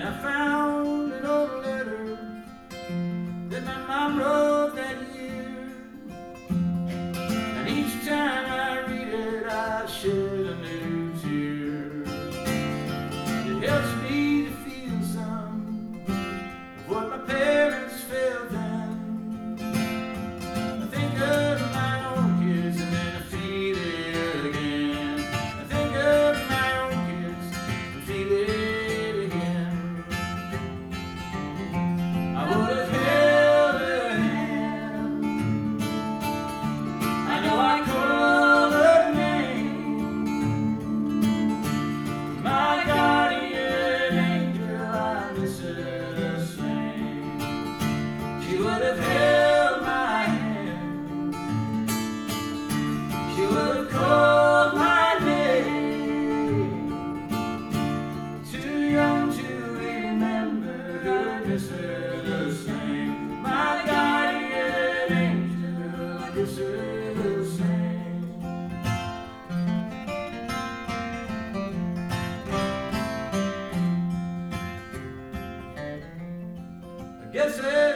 And I found an old letter that my mom wrote that year. And each time I read it, I shed a new tear. It helps me to feel some of what my parents felt then. I think of my own kids and then I feel it again. I think of my own kids and feel it again. I would have held her hand. I know I called her name. My guardian angel, I miss her the same. She would have held my hand. She would have called my name. Too young to remember her, miss her the same. My guardian angel, I miss her the same. I guess